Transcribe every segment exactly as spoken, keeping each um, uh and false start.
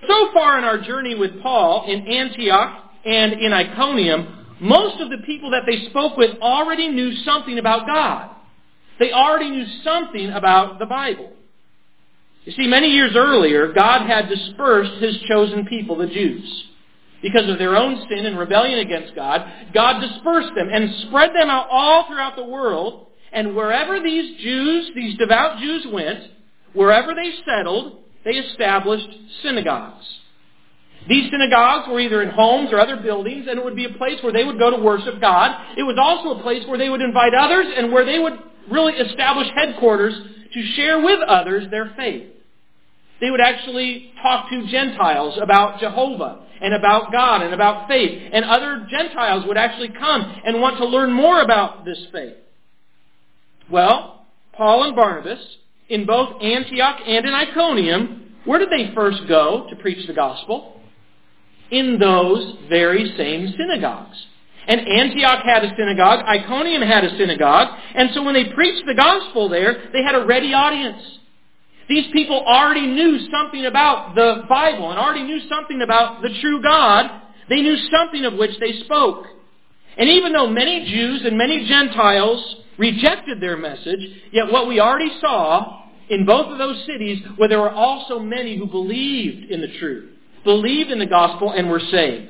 So far in our journey with Paul in Antioch and in Iconium, most of the people that they spoke with already knew something about God. They already knew something about the Bible. You see, many years earlier, God had dispersed His chosen people, the Jews. Because of their own sin and rebellion against God, God dispersed them and spread them out all throughout the world. And wherever these Jews, these devout Jews went, wherever they settled, they established synagogues. These synagogues were either in homes or other buildings, and it would be a place where they would go to worship God. It was also a place where they would invite others and where they would really establish headquarters to share with others their faith. They would actually talk to Gentiles about Jehovah and about God and about faith. And other Gentiles would actually come and want to learn more about this faith. Well, Paul and Barnabas, in both Antioch and in Iconium, where did they first go to preach the gospel? In those very same synagogues. And Antioch had a synagogue, Iconium had a synagogue, and so when they preached the gospel there, they had a ready audience. These people already knew something about the Bible and already knew something about the true God. They knew something of which they spoke. And even though many Jews and many Gentiles rejected their message, yet what we already saw in both of those cities were there were also many who believed in the truth, believed in the gospel, and were saved.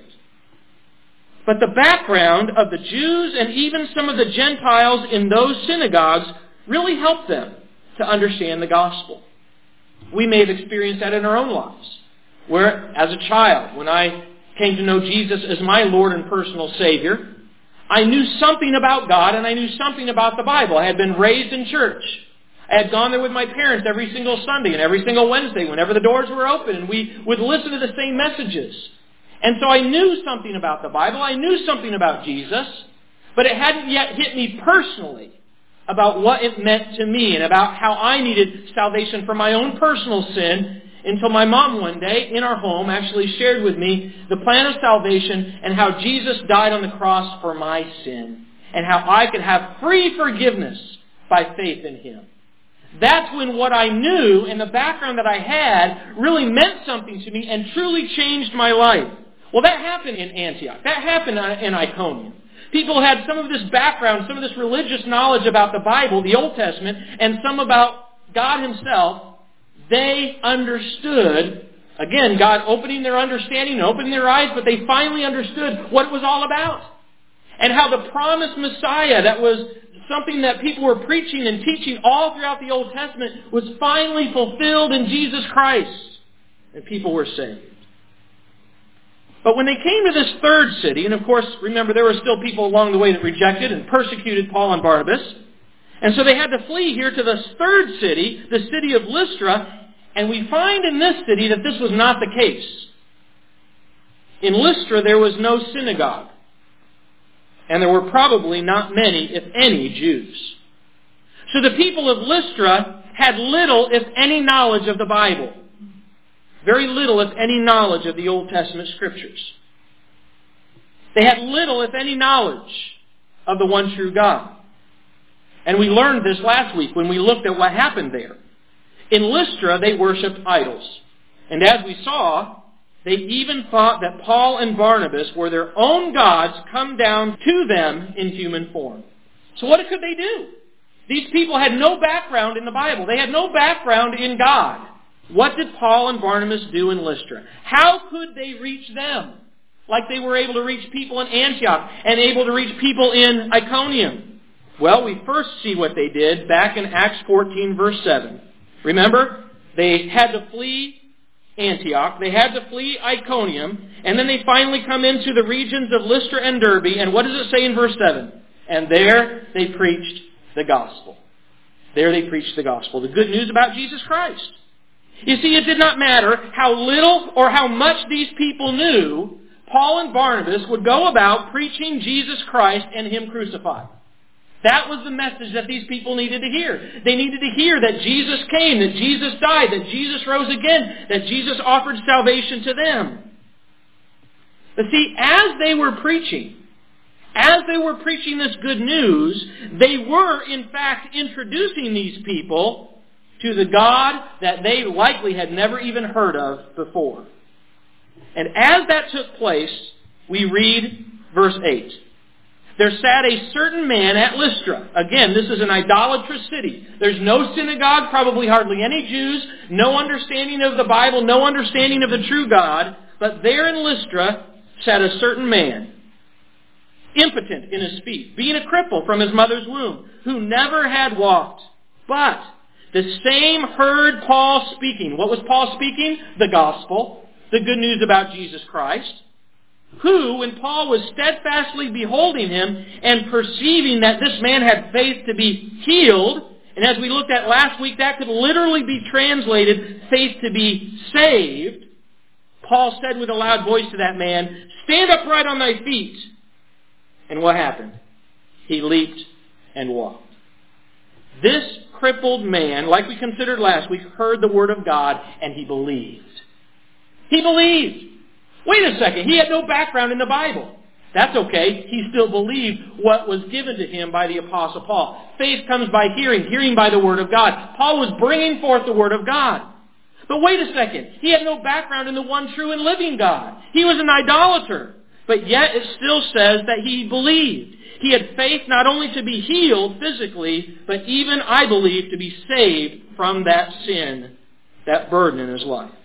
But the background of the Jews and even some of the Gentiles in those synagogues really helped them to understand the gospel. We may have experienced that in our own lives, where as a child, when I came to know Jesus as my Lord and personal Savior, I knew something about God and I knew something about the Bible. I had been raised in church. I had gone there with my parents every single Sunday and every single Wednesday whenever the doors were open, and we would listen to the same messages. And so I knew something about the Bible. I knew something about Jesus, but it hadn't yet hit me personally about what it meant to me and about how I needed salvation for my own personal sin until my mom one day in our home actually shared with me the plan of salvation and how Jesus died on the cross for my sin and how I could have free forgiveness by faith in Him. That's when what I knew and the background that I had really meant something to me and truly changed my life. Well, that happened in Antioch. That happened in Iconium. People had some of this background, some of this religious knowledge about the Bible, the Old Testament, and some about God Himself. They understood, again, God opening their understanding, opening their eyes, but they finally understood what it was all about. And how the promised Messiah, that was something that people were preaching and teaching all throughout the Old Testament, was finally fulfilled in Jesus Christ. And people were saved. But when they came to this third city, and of course, remember, there were still people along the way that rejected and persecuted Paul and Barnabas. And so they had to flee here to this third city, the city of Lystra. And we find in this city that this was not the case. In Lystra, there was no synagogue. And there were probably not many, if any, Jews. So the people of Lystra had little, if any, knowledge of the Bible. Very little, if any, knowledge of the Old Testament Scriptures. They had little, if any, knowledge of the one true God. And we learned this last week when we looked at what happened there. In Lystra, they worshipped idols. And as we saw, they even thought that Paul and Barnabas were their own gods come down to them in human form. So what could they do? These people had no background in the Bible. They had no background in God. What did Paul and Barnabas do in Lystra? How could they reach them like they were able to reach people in Antioch and able to reach people in Iconium? Well, we first see what they did back in Acts fourteen, verse seven. Remember, they had to flee Antioch, they had to flee Iconium, and then they finally come into the regions of Lystra and Derbe, and what does it say in verse seven? And there they preached the gospel. There they preached the gospel, the good news about Jesus Christ. You see, it did not matter how little or how much these people knew, Paul and Barnabas would go about preaching Jesus Christ and Him crucified. That was the message that these people needed to hear. They needed to hear that Jesus came, that Jesus died, that Jesus rose again, that Jesus offered salvation to them. But see, as they were preaching, as they were preaching this good news, they were in fact introducing these people to the God that they likely had never even heard of before. And as that took place, we read verse eight. There sat a certain man at Lystra. Again, this is an idolatrous city. There's no synagogue, probably hardly any Jews, no understanding of the Bible, no understanding of the true God. But there in Lystra sat a certain man, impotent in his feet, being a cripple from his mother's womb, who never had walked. But the same heard Paul speaking. What was Paul speaking? The gospel, the good news about Jesus Christ. Who, when Paul was steadfastly beholding him and perceiving that this man had faith to be healed, and as we looked at last week, that could literally be translated faith to be saved, Paul said with a loud voice to that man, "Stand upright on thy feet." And what happened? He leaped and walked. This crippled man, like we considered last week, heard the word of God and he believed. He believed. Wait a second, he had no background in the Bible. That's okay. He still believed what was given to him by the Apostle Paul. Faith comes by hearing, hearing by the Word of God. Paul was bringing forth the Word of God. But wait a second, he had no background in the one true and living God. He was an idolater. But yet it still says that he believed. He had faith not only to be healed physically, but even, I believe, to be saved from that sin, that burden in his life.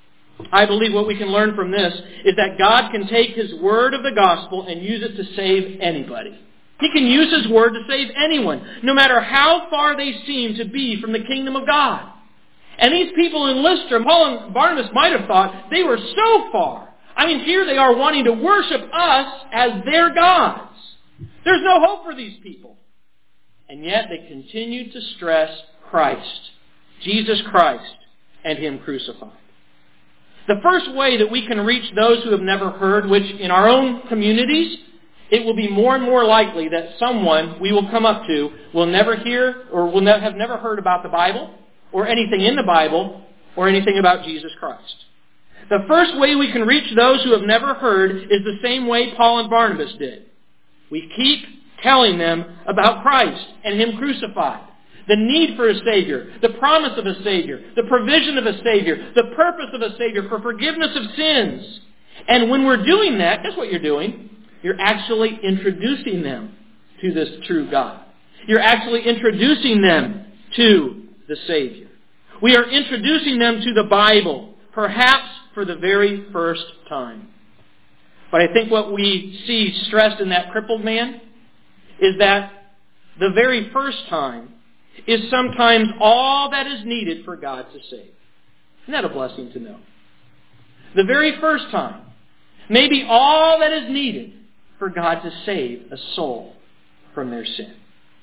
I believe what we can learn from this is that God can take His word of the gospel and use it to save anybody. He can use His word to save anyone, no matter how far they seem to be from the kingdom of God. And these people in Lystra, Paul and Barnabas might have thought they were so far. I mean, here they are wanting to worship us as their gods. There's no hope for these people. And yet they continue to stress Christ, Jesus Christ, and Him crucified. The first way that we can reach those who have never heard, which in our own communities, it will be more and more likely that someone we will come up to will never hear or will have never heard about the Bible or anything in the Bible or anything about Jesus Christ. The first way we can reach those who have never heard is the same way Paul and Barnabas did. We keep telling them about Christ and Him crucified. The need for a Savior, the promise of a Savior, the provision of a Savior, the purpose of a Savior for forgiveness of sins. And when we're doing that, guess what you're doing? You're actually introducing them to this true God. You're actually introducing them to the Savior. We are introducing them to the Bible, perhaps for the very first time. But I think what we see stressed in that crippled man is that the very first time is sometimes all that is needed for God to save. Isn't that a blessing to know? The very first time may be all that is needed for God to save a soul from their sin.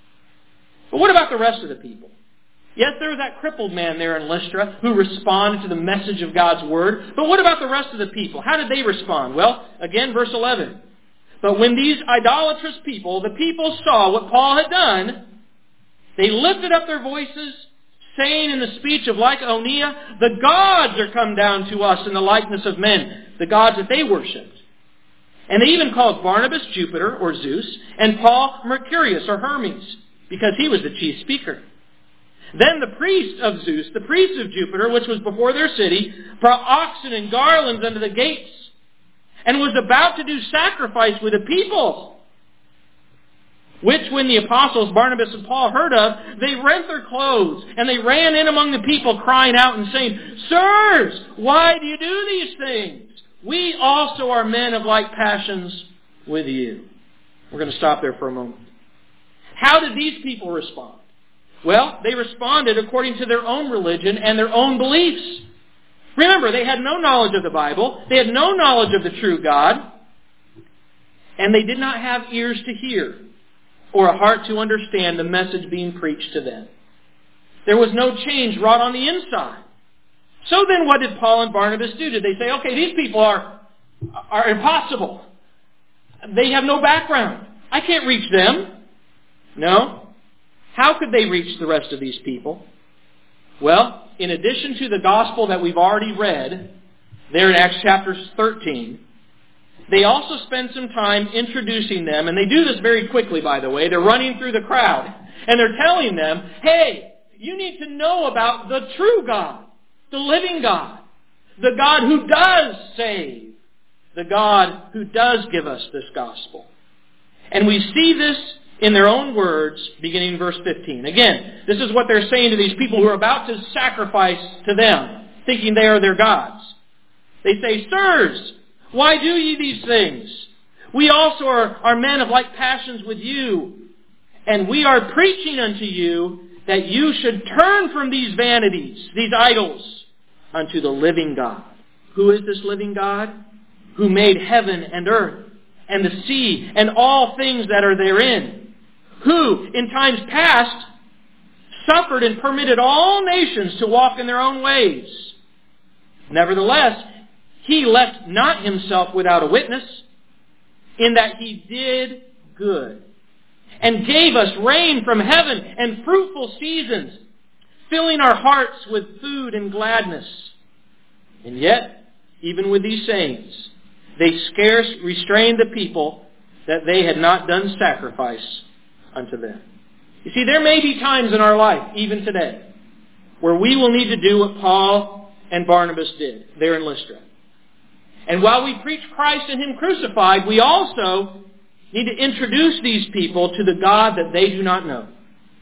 But what about the rest of the people? Yes, there was that crippled man there in Lystra who responded to the message of God's Word. But what about the rest of the people? How did they respond? Well, again, verse eleven. But when these idolatrous people, the people saw what Paul had done, they lifted up their voices, saying in the speech of Lycaonia, "The gods are come down to us in the likeness of men," the gods that they worshipped. And they even called Barnabas Jupiter, or Zeus, and Paul Mercurius, or Hermes, because he was the chief speaker. Then the priest of Zeus, the priest of Jupiter, which was before their city, brought oxen and garlands unto the gates, and was about to do sacrifice with the people. Which when the apostles Barnabas and Paul heard of, they rent their clothes, and they ran in among the people, crying out and saying, "Sirs, why do you do these things? We also are men of like passions with you." We're going to stop there for a moment. How did these people respond? Well, they responded according to their own religion and their own beliefs. Remember, they had no knowledge of the Bible. They had no knowledge of the true God. And they did not have ears to hear or a heart to understand the message being preached to them. There was no change wrought on the inside. So then what did Paul and Barnabas do? Did they say, okay, these people are, are impossible. They have no background. I can't reach them. No. How could they reach the rest of these people? Well, in addition to the gospel that we've already read, there in Acts chapter thirteen, they also spend some time introducing them, and they do this very quickly, by the way. They're running through the crowd, and they're telling them, hey, you need to know about the true God, the living God, the God who does save, the God who does give us this gospel. And we see this in their own words, beginning in verse fifteen. Again, this is what they're saying to these people who are about to sacrifice to them, thinking they are their gods. They say, Sirs, why do ye these things? We also are, are men of like passions with you, and we are preaching unto you that you should turn from these vanities, these idols, unto the living God. Who is this living God? Who made heaven and earth, and the sea, and all things that are therein. Who, in times past, suffered and permitted all nations to walk in their own ways. Nevertheless, He left not Himself without a witness, in that He did good, and gave us rain from heaven and fruitful seasons, filling our hearts with food and gladness. And yet, even with these sayings, they scarce restrained the people, that they had not done sacrifice unto them. You see, there may be times in our life, even today, where we will need to do what Paul and Barnabas did there in Lystra. And while we preach Christ and Him crucified, we also need to introduce these people to the God that they do not know.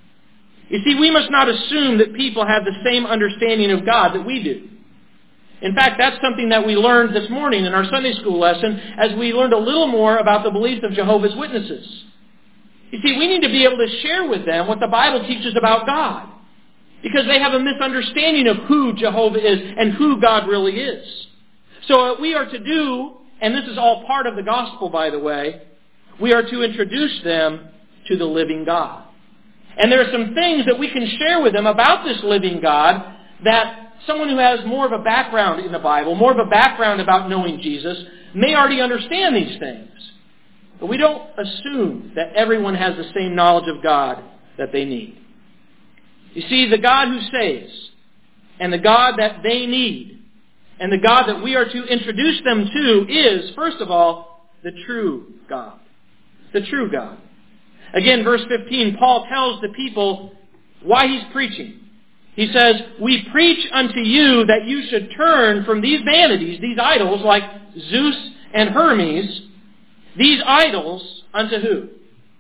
You see, we must not assume that people have the same understanding of God that we do. In fact, that's something that we learned this morning in our Sunday school lesson as we learned a little more about the beliefs of Jehovah's Witnesses. You see, we need to be able to share with them what the Bible teaches about God, because they have a misunderstanding of who Jehovah is and who God really is. So what we are to do, and this is all part of the gospel, by the way, we are to introduce them to the living God. And there are some things that we can share with them about this living God that someone who has more of a background in the Bible, more of a background about knowing Jesus, may already understand these things. But we don't assume that everyone has the same knowledge of God that they need. You see, the God who saves, and the God that they need, and the God that we are to introduce them to is, first of all, the true God. The true God. Again, verse fifteen, Paul tells the people why he's preaching. He says, we preach unto you that you should turn from these vanities, these idols like Zeus and Hermes, these idols unto who?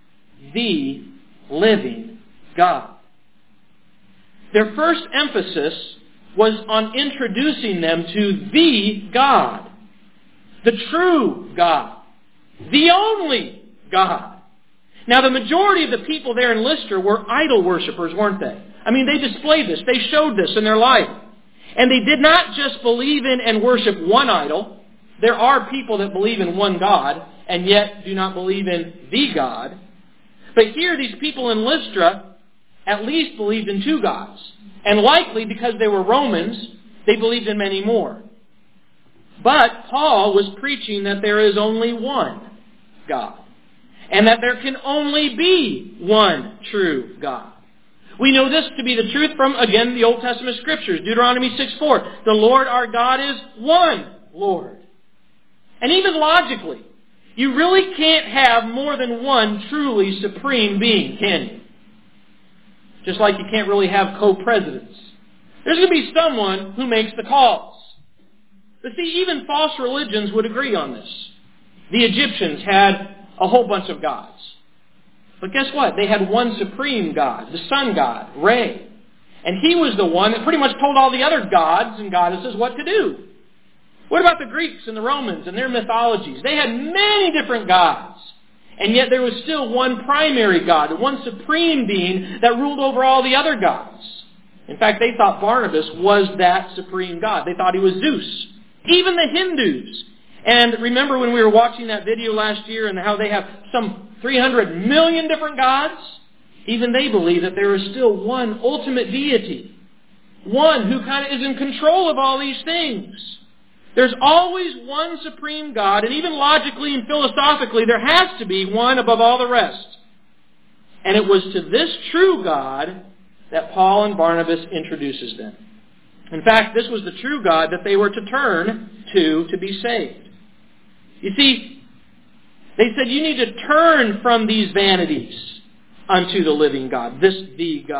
The living God. Their first emphasis was on introducing them to the God, the true God, the only God. Now, the majority of the people there in Lystra were idol worshippers, weren't they? I mean, they displayed this. They showed this in their life. And they did not just believe in and worship one idol. There are people that believe in one God and yet do not believe in the God. But here, these people in Lystra at least believed in two gods. And likely, because they were Romans, they believed in many more. But Paul was preaching that there is only one God. And that there can only be one true God. We know this to be the truth from, again, the Old Testament Scriptures. Deuteronomy six four. The Lord our God is one Lord. And even logically, you really can't have more than one truly supreme being, can you? Just like you can't really have co-presidents. There's going to be someone who makes the calls. But see, even false religions would agree on this. The Egyptians had a whole bunch of gods. But guess what? They had one supreme God, the sun god, Re. And he was the one that pretty much told all the other gods and goddesses what to do. What about the Greeks and the Romans and their mythologies? They had many different gods. And yet there was still one primary God, the one supreme being that ruled over all the other gods. In fact, they thought Barnabas was that supreme God. They thought he was Zeus. Even the Hindus. And remember when we were watching that video last year and how they have some three hundred million different gods? Even they believe that there is still one ultimate deity. One who kind of is in control of all these things. There's always one supreme God, and even logically and philosophically, there has to be one above all the rest. And it was to this true God that Paul and Barnabas introduces them. In fact, this was the true God that they were to turn to to be saved. You see, they said you need to turn from these vanities unto the living God, this the God.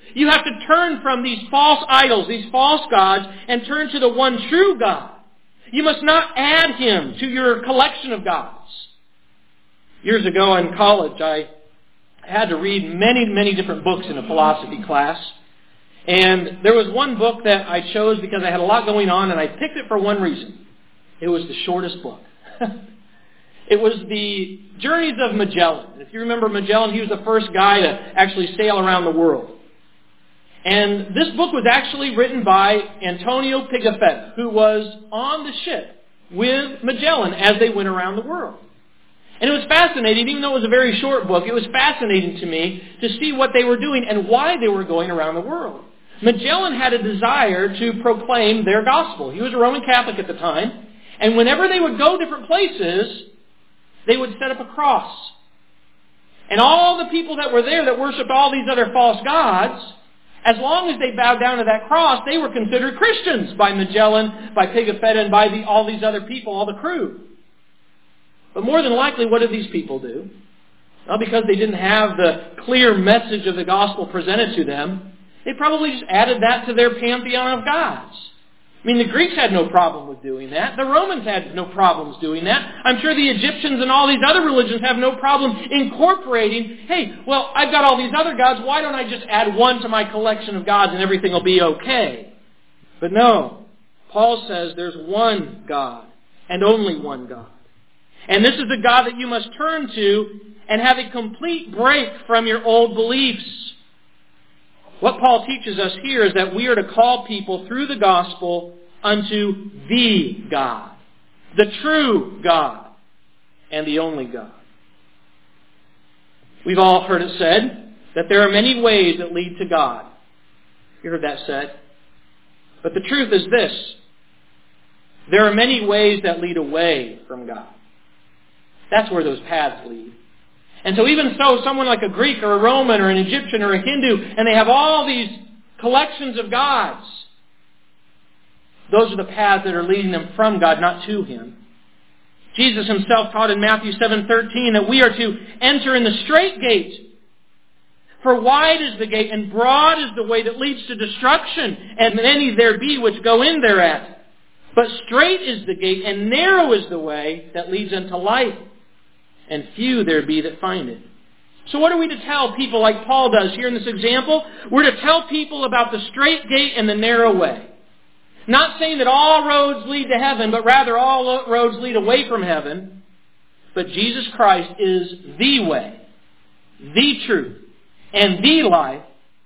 You have to turn from these false idols, these false gods, and turn to the one true God. You must not add Him to your collection of gods. Years ago in college, I had to read many, many different books in a philosophy class. And there was one book that I chose because I had a lot going on, and I picked it for one reason. It was the shortest book. It was the Journeys of Magellan. If you remember Magellan, he was the first guy to actually sail around the world. And this book was actually written by Antonio Pigafetta, who was on the ship with Magellan as they went around the world. And it was fascinating, even though it was a very short book, it was fascinating to me to see what they were doing and why they were going around the world. Magellan had a desire to proclaim their gospel. He was a Roman Catholic at the time. And whenever they would go different places, they would set up a cross. And all the people that were there that worshipped all these other false gods, as long as they bowed down to that cross, they were considered Christians by Magellan, by Pigafetta, and by the, all these other people, all the crew. But more than likely, what did these people do? Well, because they didn't have the clear message of the gospel presented to them, they probably just added that to their pantheon of gods. I mean, the Greeks had no problem with doing that. The Romans had no problems doing that. I'm sure the Egyptians and all these other religions have no problem incorporating, hey, well, I've got all these other gods. Why don't I just add one to my collection of gods and everything will be okay? But no. Paul says there's one God and only one God. And this is the God that you must turn to and have a complete break from your old beliefs. What Paul teaches us here is that we are to call people through the gospel unto the God, the true God, and the only God. We've all heard it said that there are many ways that lead to God. You heard that said. But the truth is this: there are many ways that lead away from God. That's where those paths lead. And so even so, someone like a Greek or a Roman or an Egyptian or a Hindu, and they have all these collections of gods, those are the paths that are leading them from God, not to Him. Jesus Himself taught in Matthew seven thirteen that we are to enter in the straight gate. For wide is the gate, and broad is the way that leads to destruction, and many there be which go in thereat. But straight is the gate, and narrow is the way that leads unto life, and few there be that find it. So what are we to tell people like Paul does here in this example? We're to tell people about the straight gate and the narrow way. Not saying that all roads lead to heaven, but rather all roads lead away from heaven. But Jesus Christ is the way, the truth, and the life,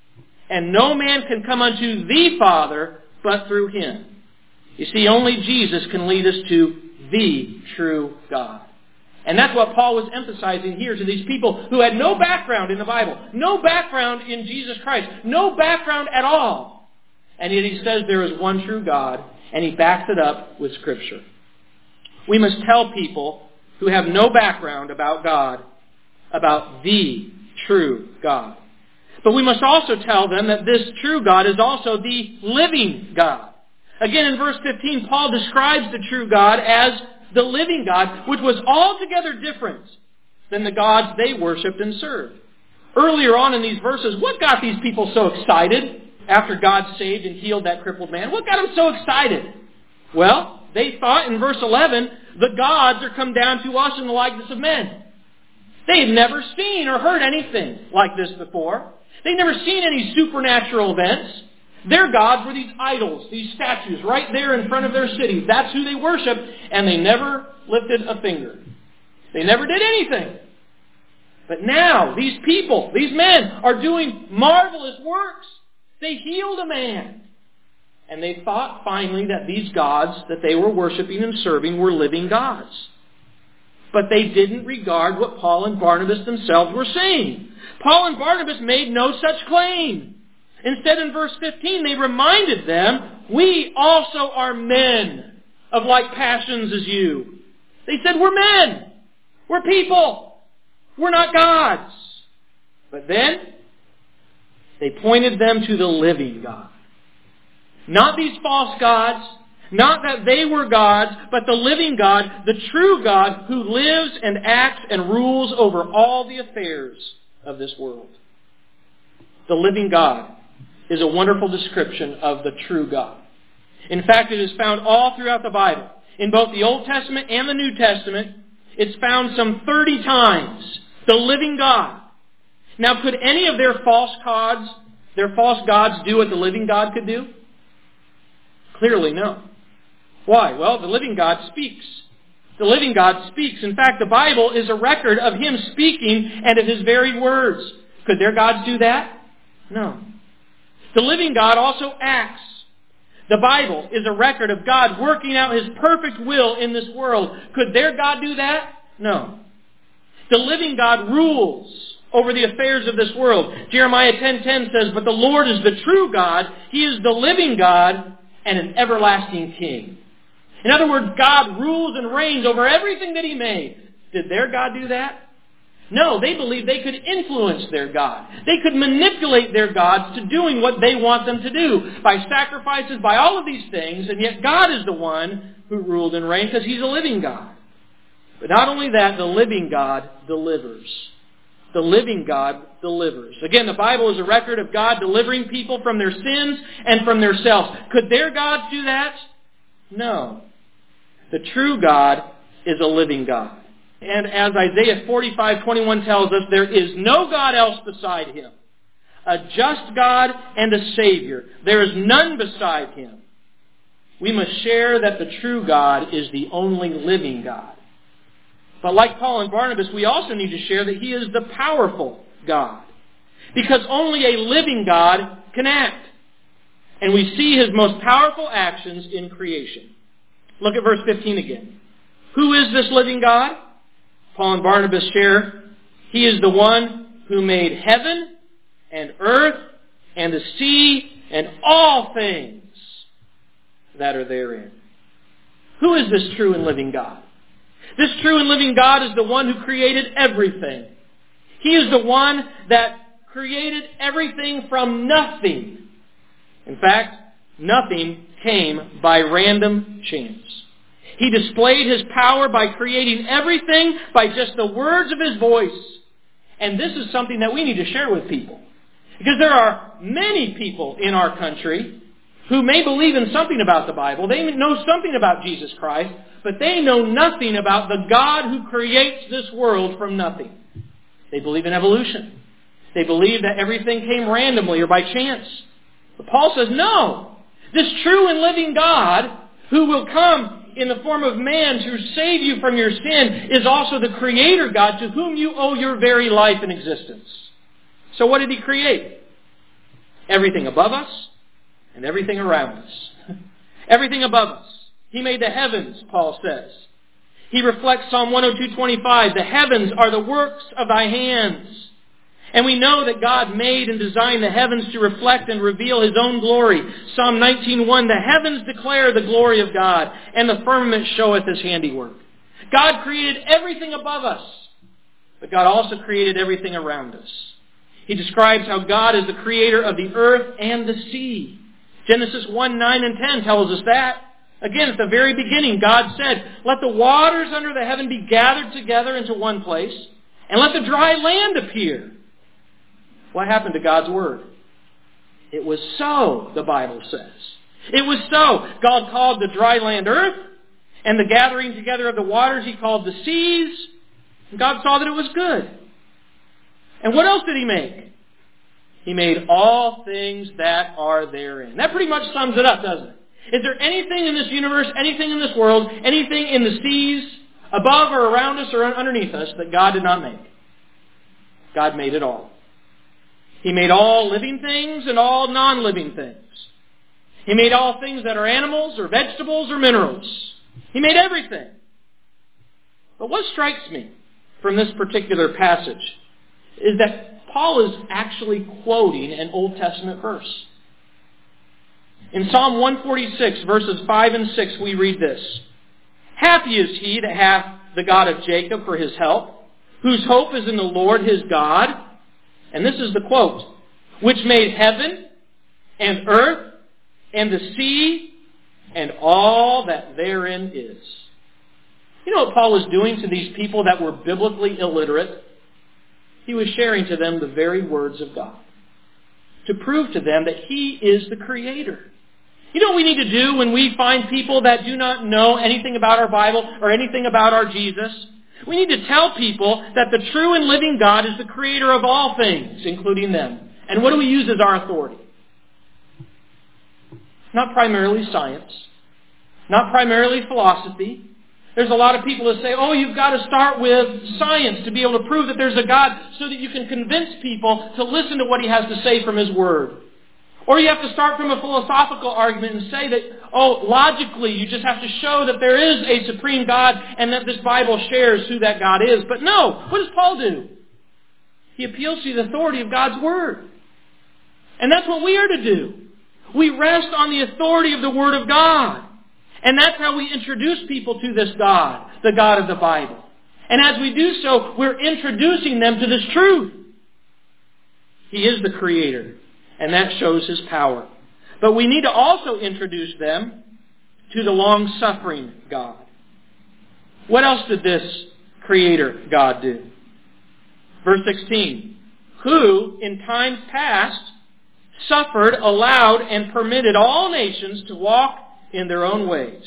and no man can come unto the Father but through Him. You see, only Jesus can lead us to the true God. And that's what Paul was emphasizing here to these people who had no background in the Bible, no background in Jesus Christ, no background at all. And yet he says there is one true God, and he backs it up with Scripture. We must tell people who have no background about God, about the true God. But we must also tell them that this true God is also the living God. Again, in verse fifteen, Paul describes the true God as the living God, which was altogether different than the gods they worshipped and served. Earlier on in these verses, what got these people so excited after God saved and healed that crippled man? What got them so excited? Well, they thought in verse eleven, the gods are come down to us in the likeness of men. They had never seen or heard anything like this before. They'd never seen any supernatural events. Their gods were these idols, these statues, right there in front of their cities. That's who they worshiped, and they never lifted a finger. They never did anything. But now, these people, these men, are doing marvelous works. They healed a man. And they thought finally that these gods that they were worshiping and serving were living gods. But they didn't regard what Paul and Barnabas themselves were saying. Paul and Barnabas made no such claim. Instead, in verse fifteen, they reminded them, we also are men of like passions as you. They said, we're men. We're people. We're not gods. But then, they pointed them to the living God. Not these false gods, not that they were gods, but the living God, the true God who lives and acts and rules over all the affairs of this world. The living God is a wonderful description of the true God. In fact, it is found all throughout the Bible. In both the Old Testament and the New Testament, it's found some thirty times. The living God. Now, could any of their false gods, their false gods do what the living God could do? Clearly no. Why? Well, the living God speaks. The living God speaks. In fact, the Bible is a record of Him speaking and of His very words. Could their gods do that? No. The living God also acts. The Bible is a record of God working out His perfect will in this world. Could their God do that? No. The living God rules over the affairs of this world. Jeremiah ten ten says, "But the Lord is the true God. He is the living God and an everlasting King." In other words, God rules and reigns over everything that He made. Did their God do that? No, they believed they could influence their God. They could manipulate their gods to doing what they want them to do by sacrifices, by all of these things, and yet God is the one who ruled and reigned because He's a living God. But not only that, the living God delivers. The living God delivers. Again, the Bible is a record of God delivering people from their sins and from themselves. Could their gods do that? No. The true God is a living God. And as Isaiah forty-five twenty-one tells us, there is no God else beside Him. A just God and a Savior. There is none beside Him. We must share that the true God is the only living God. But like Paul and Barnabas, we also need to share that He is the powerful God. Because only a living God can act. And we see His most powerful actions in creation. Look at verse fifteen again. Who is this living God? Paul and Barnabas share. He is the one who made heaven and earth and the sea and all things that are therein. Who is this true and living God? This true and living God is the one who created everything. He is the one that created everything from nothing. In fact, nothing came by random chance. He displayed His power by creating everything by just the words of His voice. And this is something that we need to share with people. Because there are many people in our country who may believe in something about the Bible. They know something about Jesus Christ, but they know nothing about the God who creates this world from nothing. They believe in evolution. They believe that everything came randomly or by chance. But Paul says, no. This true and living God who will come in the form of man to save you from your sin is also the Creator God to whom you owe your very life and existence. So what did He create? Everything above us and everything around us. Everything above us. He made the heavens, Paul says. He reflects Psalm one oh two twenty-five. The heavens are the works of Thy hands. And we know that God made and designed the heavens to reflect and reveal His own glory. Psalm nineteen one, the heavens declare the glory of God, and the firmament showeth His handiwork. God created everything above us, but God also created everything around us. He describes how God is the creator of the earth and the sea. Genesis one, nine, and ten tells us that. Again, at the very beginning, God said, let the waters under the heaven be gathered together into one place, and let the dry land appear. What happened to God's Word? It was so, the Bible says. It was so. God called the dry land earth, and the gathering together of the waters He called the seas. And God saw that it was good. And what else did He make? He made all things that are therein. That pretty much sums it up, doesn't it? Is there anything in this universe, anything in this world, anything in the seas, above or around us or underneath us, that God did not make? God made it all. He made all living things and all non-living things. He made all things that are animals or vegetables or minerals. He made everything. But what strikes me from this particular passage is that Paul is actually quoting an Old Testament verse. In Psalm one forty-six, verses five and six, we read this. Happy is he that hath the God of Jacob for his help, whose hope is in the Lord his God. And this is the quote, which made heaven and earth and the sea and all that therein is. You know what Paul was doing to these people that were biblically illiterate? He was sharing to them the very words of God. to prove to them that He is the Creator. You know what we need to do when we find people that do not know anything about our Bible or anything about our Jesus? We need to tell people that the true and living God is the Creator of all things, including them. And what do we use as our authority? Not primarily science. Not primarily philosophy. There's a lot of people that say, oh, you've got to start with science to be able to prove that there's a God so that you can convince people to listen to what He has to say from His Word. Or you have to start from a philosophical argument and say that, oh, logically, you just have to show that there is a supreme God and that this Bible shares who that God is. But no, what does Paul do? He appeals to the authority of God's Word. And that's what we are to do. We rest on the authority of the Word of God. And that's how we introduce people to this God, the God of the Bible. And as we do so, we're introducing them to this truth. He is the Creator, and that shows His power. But we need to also introduce them to the long-suffering God. What else did this Creator God do? Verse sixteen, who in times past suffered, allowed, and permitted all nations to walk in their own ways.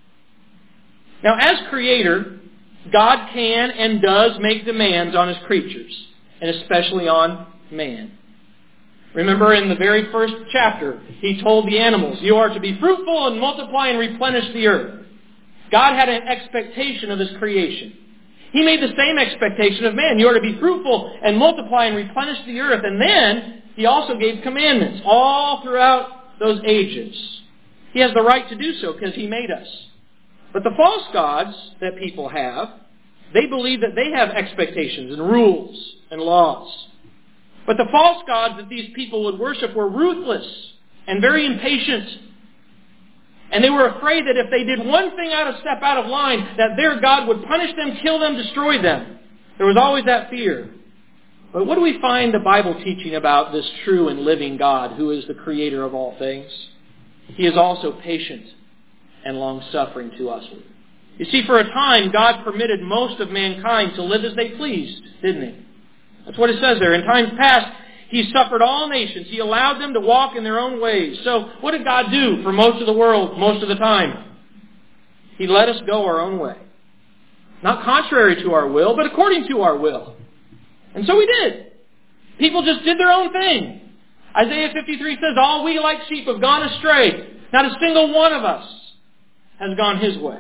Now, as Creator, God can and does make demands on His creatures, and especially on man. Remember in the very first chapter, He told the animals, you are to be fruitful and multiply and replenish the earth. God had an expectation of His creation. He made the same expectation of man. You are to be fruitful and multiply and replenish the earth. And then He also gave commandments all throughout those ages. He has the right to do so because He made us. But the false gods that people have, they believe that they have expectations and rules and laws. But the false gods that these people would worship were ruthless and very impatient. And they were afraid that if they did one thing out of step out of line, that their God would punish them, kill them, destroy them. There was always that fear. But what do we find the Bible teaching about this true and living God who is the Creator of all things? He is also patient and long-suffering to us. You see, for a time, God permitted most of mankind to live as they pleased, didn't He? That's what it says there. In times past, He suffered all nations. He allowed them to walk in their own ways. So what did God do for most of the world, most of the time? He let us go our own way. Not contrary to our will, but according to our will. And so we did. People just did their own thing. Isaiah fifty-three says, all we like sheep have gone astray. Not a single one of us has gone his way.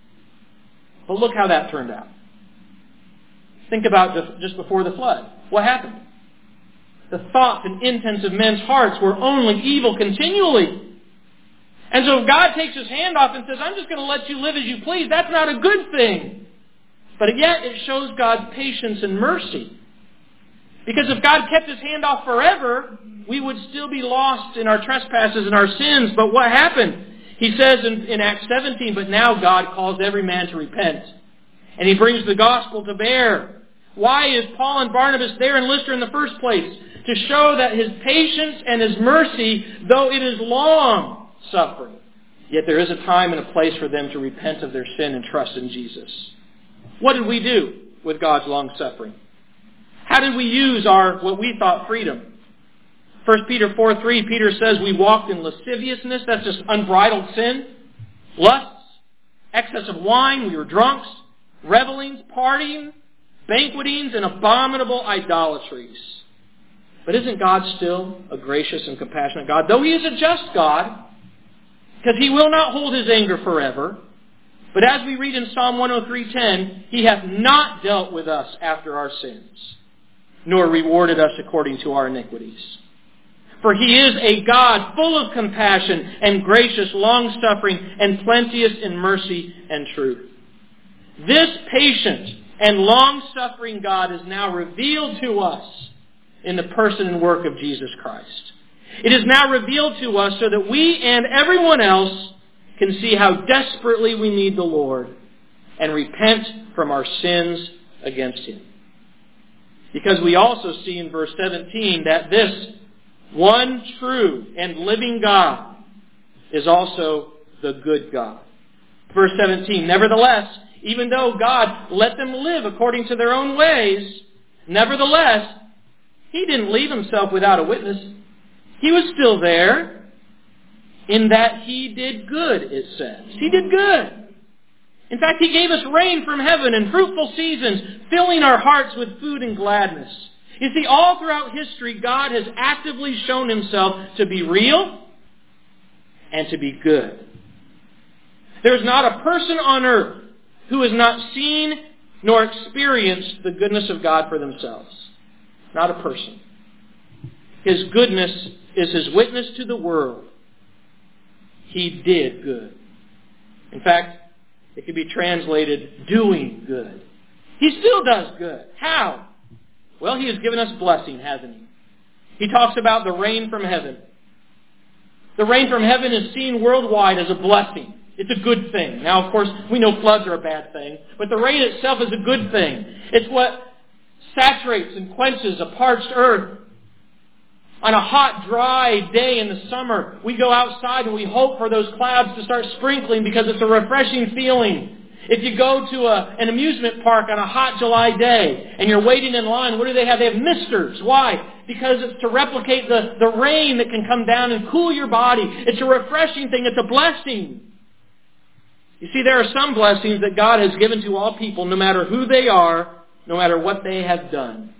But look how that turned out. Think about just before the flood. What happened? The thoughts and intents of men's hearts were only evil continually. And so if God takes His hand off and says, I'm just going to let you live as you please, that's not a good thing. But yet it shows God's patience and mercy. Because if God kept His hand off forever, we would still be lost in our trespasses and our sins. But what happened? He says in, in Acts seventeen, but now God calls every man to repent. And He brings the gospel to bear. Why is Paul and Barnabas there in Lystra in the first place? To show that His patience and His mercy, though it is long suffering, yet there is a time and a place for them to repent of their sin and trust in Jesus. What did we do with God's long suffering? How did we use our, what we thought, freedom? First Peter four three, Peter says we walked in lasciviousness, that's just unbridled sin, lusts, excess of wine, we were drunks, revelings, partying, banquetings, and abominable idolatries. But isn't God still a gracious and compassionate God? Though He is a just God, because He will not hold His anger forever. But as we read in Psalm one oh three ten, He hath not dealt with us after our sins, nor rewarded us according to our iniquities. For He is a God full of compassion and gracious, long-suffering, and plenteous in mercy and truth. This patient and long-suffering God is now revealed to us in the person and work of Jesus Christ. It is now revealed to us so that we and everyone else can see how desperately we need the Lord and repent from our sins against Him. Because we also see in verse seventeen that this one true and living God is also the good God. Verse seventeen, nevertheless, even though God let them live according to their own ways, nevertheless, He didn't leave Himself without a witness. He was still there in that He did good, it says. He did good. In fact, He gave us rain from heaven and fruitful seasons, filling our hearts with food and gladness. You see, all throughout history, God has actively shown Himself to be real and to be good. There's not a person on earth who has not seen nor experienced the goodness of God for themselves. Not a person. His goodness is His witness to the world. He did good. In fact, it could be translated, doing good. He still does good. How? Well, He has given us blessing, hasn't He? He talks about the rain from heaven. The rain from heaven is seen worldwide as a blessing. It's a good thing. Now, of course, we know floods are a bad thing, but the rain itself is a good thing. It's what saturates and quenches a parched earth. On a hot, dry day in the summer, we go outside and we hope for those clouds to start sprinkling because it's a refreshing feeling. If you go to a, an amusement park on a hot July day and you're waiting in line, what do they have? They have misters. Why? Because it's to replicate the, the rain that can come down and cool your body. It's a refreshing thing. It's a blessing. You see, there are some blessings that God has given to all people, no matter who they are, no matter what they have done.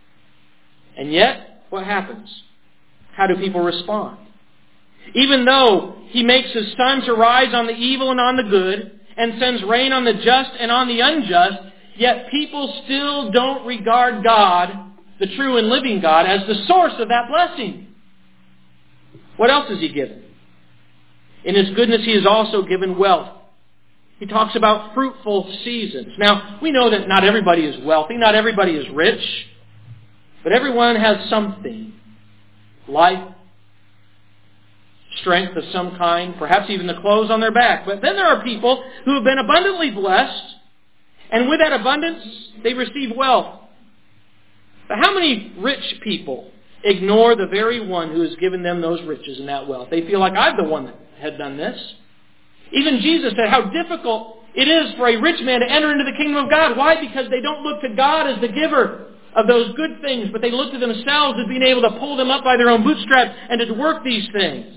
And yet, what happens? How do people respond? Even though He makes His sun to rise on the evil and on the good, and sends rain on the just and on the unjust, yet people still don't regard God, the true and living God, as the source of that blessing. What else has He given? In His goodness, He has also given wealth. He talks about fruitful seasons. Now, we know that not everybody is wealthy, not everybody is rich, but everyone has something. Life, strength of some kind, perhaps even the clothes on their back. But then there are people who have been abundantly blessed, and with that abundance, they receive wealth. But how many rich people ignore the very one who has given them those riches and that wealth? They feel like, I'm the one that had done this. Even Jesus said how difficult it is for a rich man to enter into the kingdom of God. Why? Because they don't look to God as the giver of those good things, but they look to themselves as being able to pull them up by their own bootstraps and to work these things.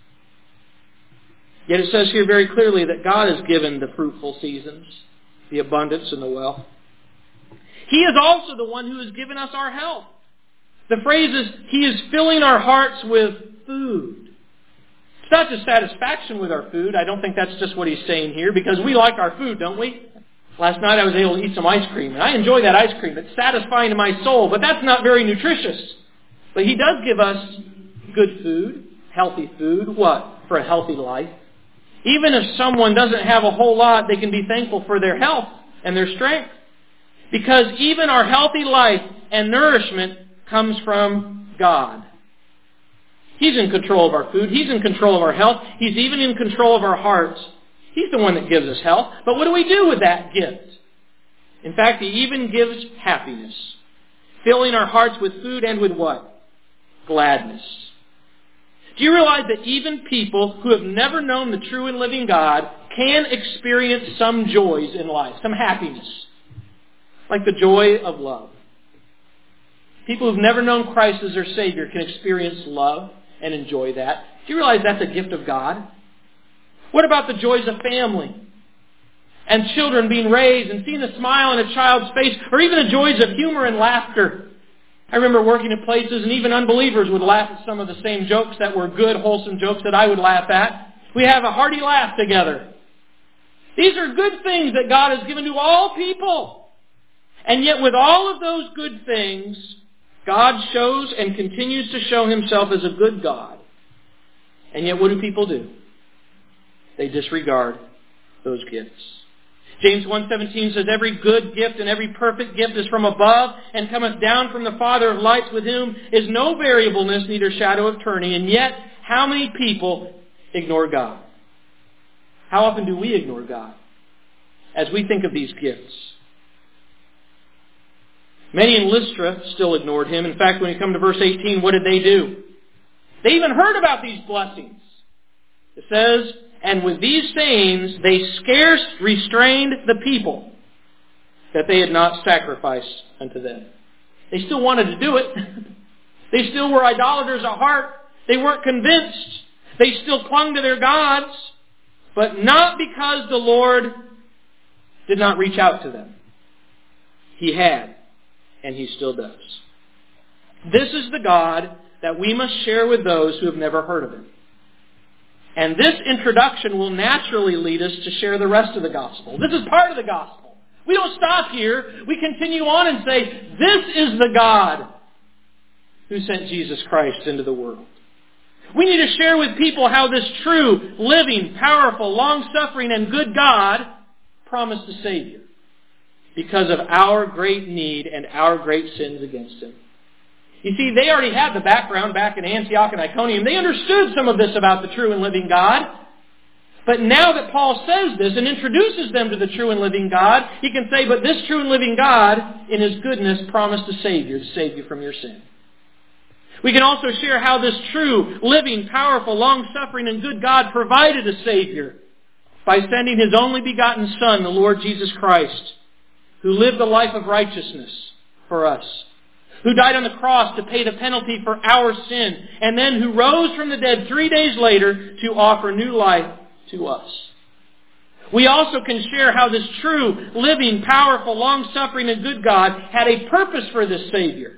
Yet it says here very clearly that God has given the fruitful seasons, the abundance and the wealth. He is also the one who has given us our health. The phrase is, He is filling our hearts with food. It's not just satisfaction with our food. I don't think that's just what He's saying here, because we like our food, don't we? Last night I was able to eat some ice cream, and I enjoy that ice cream. It's satisfying to my soul, but that's not very nutritious. But He does give us good food, healthy food. What? For a healthy life. Even if someone doesn't have a whole lot, they can be thankful for their health and their strength. Because even our healthy life and nourishment comes from God. He's in control of our food. He's in control of our health. He's even in control of our hearts. He's the one that gives us health. But what do we do with that gift? In fact, He even gives happiness. Filling our hearts with food and with what? Gladness. Do you realize that even people who have never known the true and living God can experience some joys in life, some happiness, like the joy of love? People who've never known Christ as their Savior can experience love and enjoy that. Do you realize that's a gift of God? What about the joys of family and children being raised and seeing a smile on a child's face, or even the joys of humor and laughter? I remember working in places and even unbelievers would laugh at some of the same jokes that were good, wholesome jokes that I would laugh at. We have a hearty laugh together. These are good things that God has given to all people. And yet with all of those good things, God shows and continues to show Himself as a good God. And yet what do people do? They disregard those gifts. James one seventeen says, every good gift and every perfect gift is from above and cometh down from the Father of lights, with whom is no variableness, neither shadow of turning. And yet, how many people ignore God? How often do we ignore God as we think of these gifts? Many in Lystra still ignored Him. In fact, when you come to verse eighteen, what did they do? They even heard about these blessings. It says, and with these sayings, they scarce restrained the people, that they had not sacrificed unto them. They still wanted to do it. They still were idolaters at heart. They weren't convinced. They still clung to their gods, but not because the Lord did not reach out to them. He had, and He still does. This is the God that we must share with those who have never heard of Him. And this introduction will naturally lead us to share the rest of the gospel. This is part of the gospel. We don't stop here. We continue on and say, this is the God who sent Jesus Christ into the world. We need to share with people how this true, living, powerful, long-suffering, and good God promised a Savior because of our great need and our great sins against Him. You see, they already had the background back in Antioch and Iconium. They understood some of this about the true and living God. But now that Paul says this and introduces them to the true and living God, he can say, but this true and living God, in His goodness, promised a Savior to save you from your sin. We can also share how this true, living, powerful, long-suffering, and good God provided a Savior by sending His only begotten Son, the Lord Jesus Christ, who lived a life of righteousness for us, who died on the cross to pay the penalty for our sin, and then who rose from the dead three days later to offer new life to us. We also can share how this true, living, powerful, long-suffering, and good God had a purpose for this Savior,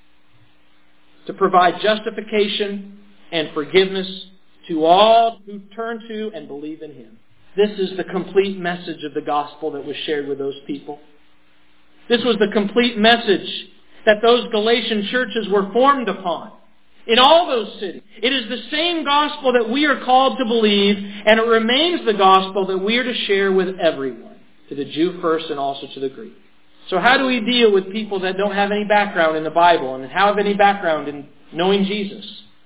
to provide justification and forgiveness to all who turn to and believe in Him. This is the complete message of the gospel that was shared with those people. This was the complete message that those Galatian churches were formed upon in all those cities. It is the same gospel that we are called to believe, and it remains the gospel that we are to share with everyone, to the Jew first and also to the Greek. So how do we deal with people that don't have any background in the Bible and have any background in knowing Jesus?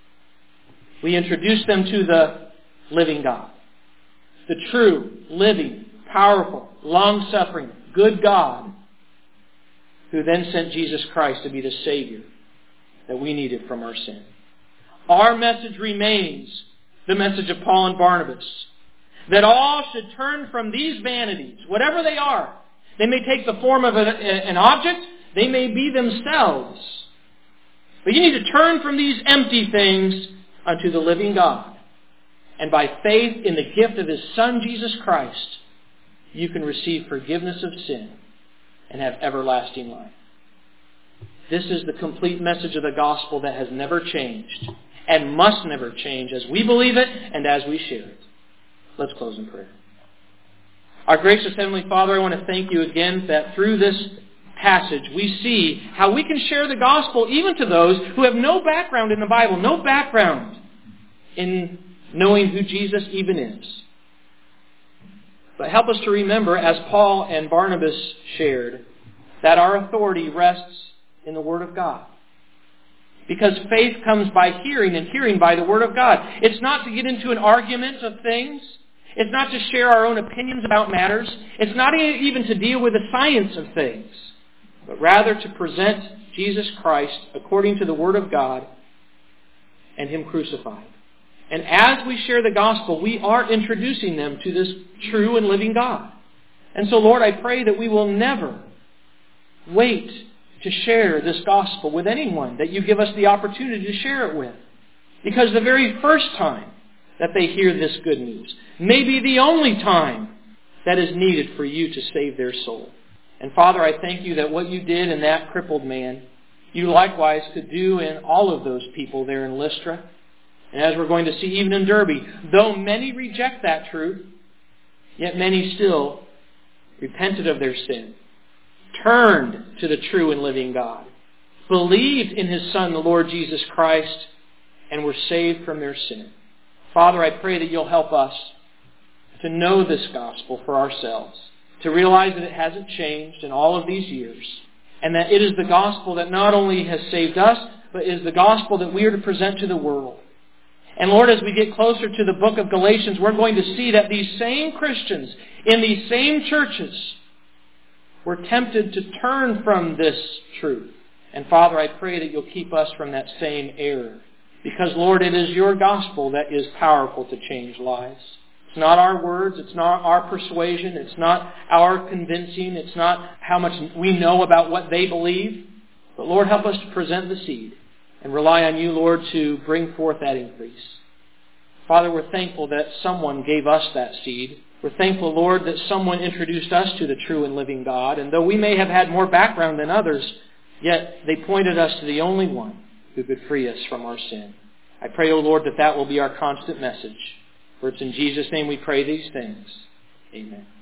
We introduce them to the living God. The true, living, powerful, long-suffering, good God who then sent Jesus Christ to be the Savior that we needed from our sin. Our message remains the message of Paul and Barnabas, that all should turn from these vanities, whatever they are. They may take the form of an, an object. They may be themselves. But you need to turn from these empty things unto the living God. And by faith in the gift of His Son, Jesus Christ, you can receive forgiveness of sin and have everlasting life. This is the complete message of the gospel that has never changed and must never change as we believe it and as we share it. Let's close in prayer. Our gracious Heavenly Father, I want to thank You again that through this passage we see how we can share the gospel even to those who have no background in the Bible, no background in knowing who Jesus even is. But help us to remember, as Paul and Barnabas shared, that our authority rests in the Word of God. Because faith comes by hearing, and hearing by the Word of God. It's not to get into an argument of things. It's not to share our own opinions about matters. It's not even to deal with the science of things. But rather to present Jesus Christ according to the Word of God and Him crucified. And as we share the gospel, we are introducing them to this true and living God. And so, Lord, I pray that we will never wait to share this gospel with anyone that You give us the opportunity to share it with. Because the very first time that they hear this good news may be the only time that is needed for You to save their soul. And Father, I thank You that what You did in that crippled man, You likewise could do in all of those people there in Lystra. And as we're going to see even in Derbe, though many reject that truth, yet many still repented of their sin, turned to the true and living God, believed in His Son, the Lord Jesus Christ, and were saved from their sin. Father, I pray that You'll help us to know this gospel for ourselves, to realize that it hasn't changed in all of these years, and that it is the gospel that not only has saved us, but is the gospel that we are to present to the world. And Lord, as we get closer to the book of Galatians, we're going to see that these same Christians in these same churches were tempted to turn from this truth. And Father, I pray that You'll keep us from that same error. Because, Lord, it is Your gospel that is powerful to change lives. It's not our words. It's not our persuasion. It's not our convincing. It's not how much we know about what they believe. But, Lord, help us to present the seed. and rely on you, Lord, to bring forth that increase. Father, we're thankful that someone gave us that seed. We're thankful, Lord, that someone introduced us to the true and living God. And though we may have had more background than others, yet they pointed us to the only one who could free us from our sin. I pray, O Lord, that that will be our constant message. For it's in Jesus' name we pray these things. Amen.